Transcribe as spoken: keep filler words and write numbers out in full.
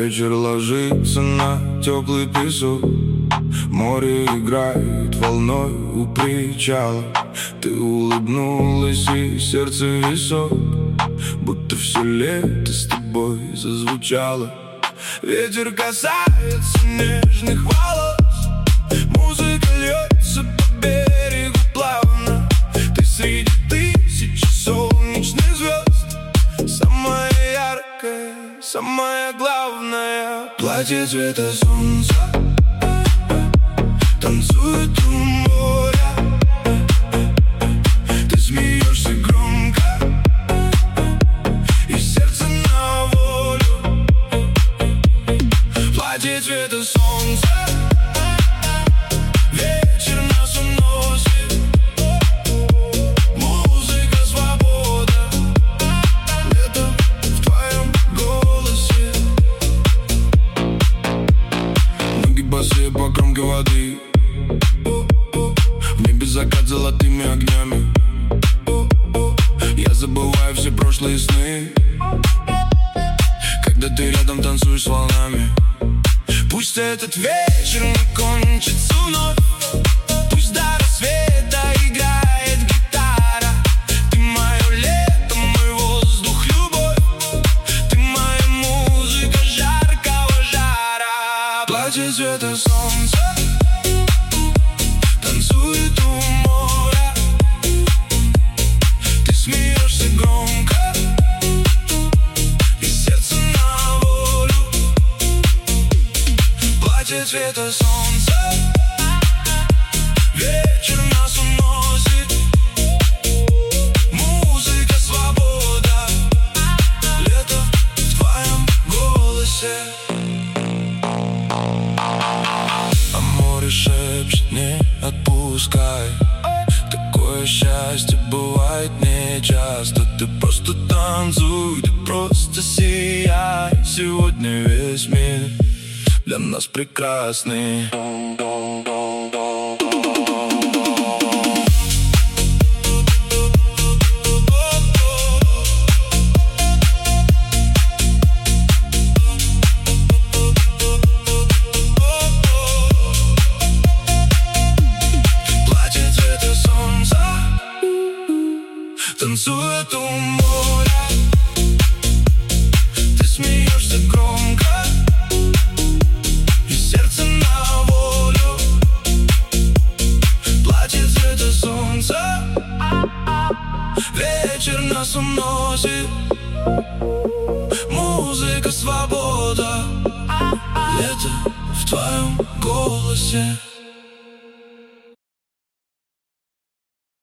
Вечер ложится на теплый песок, море играет волной у причала. Ты улыбнулась, и сердце висок, будто все лето с тобой зазвучало. Ветер касается нежных волос, музыка льется по берегу плавно. Ты среди тысячи солнечных звезд, самая яркая, самая главная. Платье цвета солнца танцует у моря. Ты смеешься громко, и сердце на волю. Платье цвета солнца, вечер нас уносит. Музыка, свобода, лето в твоем голосе. Ноги босые по кромке воды, в небе закат золотыми огнями. Я забываю все прошлые сны, когда ты рядом танцуешь с волнами. Пусть этот вечер не кончится вновь, пусть до рассвета играет гитара. Ты мое лето, мой воздух, любовь. Ты моя музыка жаркого жара. Платье цвета солнца танцует у моря. Ты смеешься громко, и сердце на волю. Платье цвета солнца, вечер нас уносит. Музыка, свобода, лето в твоем голосе. А море шепчет: не отпускай. Такое счастье бывает нечасто. Ты просто танцуй, ты просто сияй. Сегодня весь мир для нас прекрасный. Танцует у моря. Ты смеешься громко, и сердце на волю. Платье цвета солнца, вечер нас уносит. Музыка, свобода, лето в твоем голосе.